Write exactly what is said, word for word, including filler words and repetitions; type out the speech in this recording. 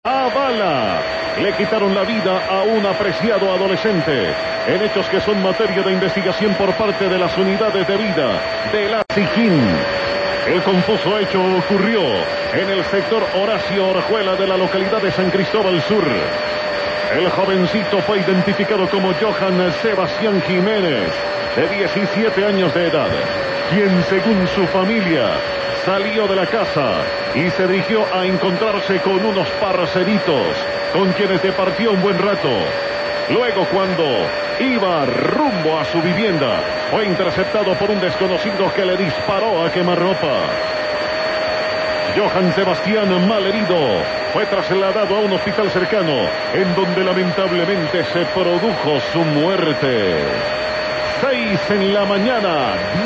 a bala. Le quitaron la vida a un apreciado adolescente en hechos que son materia de investigación por parte de las unidades de vida de la SIJIN. El confuso hecho ocurrió en el sector Horacio Orjuela de la localidad de San Cristóbal Sur. El jovencito fue identificado como Johan Sebastián Jiménez, de diecisiete años de edad, quien según su familia salió de la casa y se dirigió a encontrarse con unos parceritos con quienes departió un buen rato. Luego, cuando iba rumbo a su vivienda, fue interceptado por un desconocido que le disparó a quemarropa. Johan Sebastián, mal herido, fue trasladado a un hospital cercano, en donde lamentablemente se produjo su muerte. Seis en la mañana.